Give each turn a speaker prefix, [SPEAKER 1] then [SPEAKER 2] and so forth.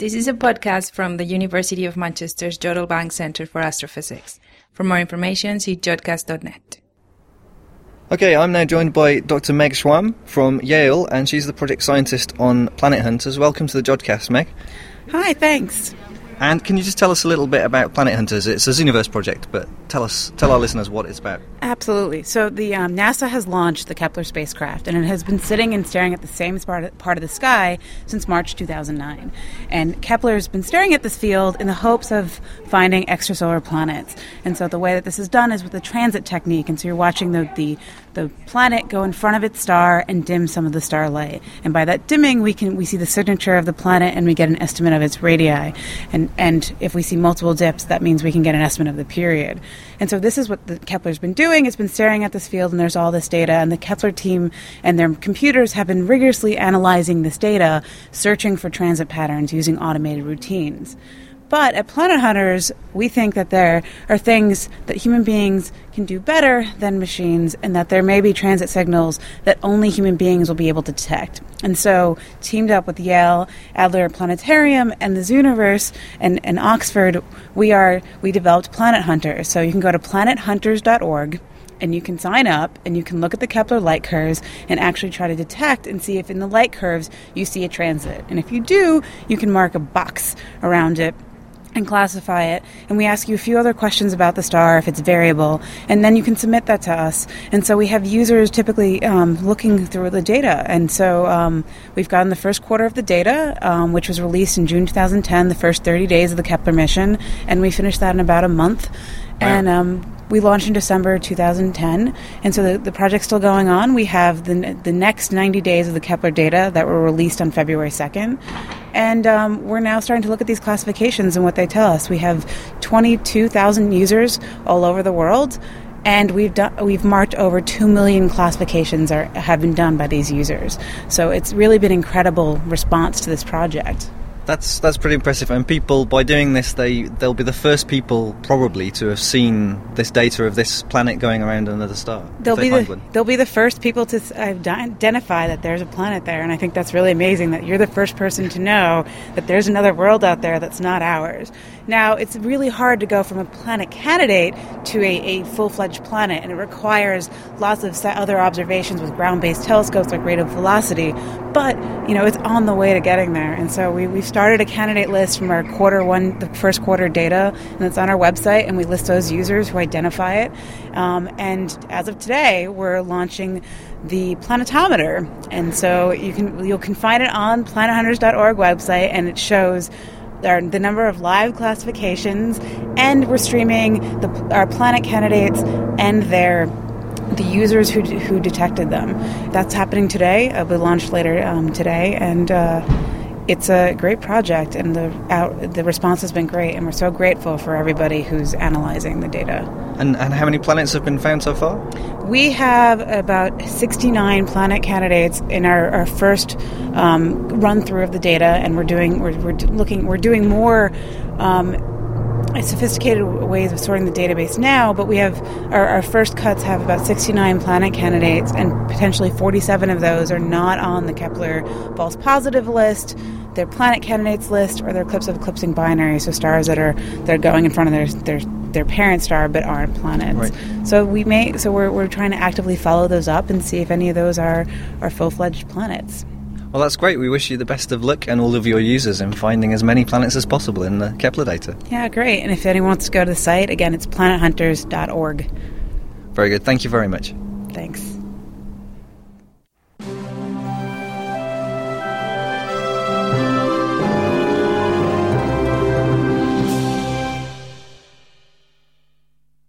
[SPEAKER 1] This is a podcast from the University of Manchester's Jodrell Bank Centre for Astrophysics. For more information, see jodcast.net.
[SPEAKER 2] Okay, I'm now joined by Dr. Meg Schwamm from Yale, and she's the project scientist on Planet Hunters. Welcome to the Jodcast, Meg.
[SPEAKER 3] Hi, thanks.
[SPEAKER 2] And can you just tell us a little bit about Planet Hunters? It's a Zooniverse project, but tell our listeners what it's about.
[SPEAKER 3] Absolutely. So the NASA has launched the Kepler spacecraft, and it has been sitting and staring at the same part of the sky since March 2009. And Kepler has been staring at this field in the hopes of finding extrasolar planets. And so the way that this is done is with the transit technique. And so you're watching the planet go in front of its star and dim some of the starlight. And by that dimming, we see the signature of the planet, and we get an estimate of its radii. And if we see multiple dips, that means we can get an estimate of the period. And so this is what the Kepler's been doing. It's been staring at this field, and there's all this data. And the Kepler team and their computers have been rigorously analyzing this data, searching for transit patterns using automated routines. But at Planet Hunters, we think that there are things that human beings can do better than machines, and that there may be transit signals that only human beings will be able to detect. And so, teamed up with Yale, Adler Planetarium, and the Zooniverse, and Oxford, we developed Planet Hunters. So you can go to planethunters.org, and you can sign up, and you can look at the Kepler light curves and actually try to detect and see if in the light curves you see a transit. And if you do, you can mark a box around it and classify it, and we ask you a few other questions about the star if it's variable, and then you can submit that to us. And so we have users typically looking through the data, and so we've gotten the first quarter of the data, which was released in June 2010, the first 30 days of the Kepler mission, and we finished that in about a month. Wow. And we launched in December 2010, and so the project's still going on. We have the next 90 days of the Kepler data that were released on February 2nd, and we're now starting to look at these classifications and what they tell us. We have 22,000 users all over the world, and we've marked over 2 million classifications have been done by these users. So it's really been incredible response to this project.
[SPEAKER 2] That's pretty impressive, and people, by doing this, they'll be the first people probably to have seen this data of this planet going around another star.
[SPEAKER 3] They'll be the first people to identify that there's a planet there, and I think that's really amazing that you're the first person to know that there's another world out there that's not ours. Now, it's really hard to go from a planet candidate to a full-fledged planet, and it requires lots of other observations with ground-based telescopes like rate of velocity, but it's on the way to getting there. And so we've started a candidate list from our the first quarter data, and it's on our website, and we list those users who identify it. And as of today, we're launching the planetometer, and so you can find it on planethunters.org website, and it shows the number of live classifications, and we're streaming our planet candidates and the users who detected them. That's happening today. It'll be launched later today, and it's a great project, and the response has been great, and we're so grateful for everybody who's analyzing the data.
[SPEAKER 2] And how many planets have been found so far?
[SPEAKER 3] We have about 69 planet candidates in our first run through of the data, and we're doing more sophisticated ways of sorting the database now, but we have our first cuts have about 69 planet candidates, and potentially 47 of those are not on the Kepler false positive list, their planet candidates list, or their eclipse of eclipsing binary, so stars that are going in front of their parent star but aren't planets. Right. So we're trying to actively follow those up and see if any of those are full-fledged planets.
[SPEAKER 2] Well, that's great. We wish you the best of luck and all of your users in finding as many planets as possible in the Kepler data.
[SPEAKER 3] Yeah, great. And if anyone wants to go to the site, again, it's planethunters.org.
[SPEAKER 2] Very good. Thank you very much.
[SPEAKER 3] Thanks.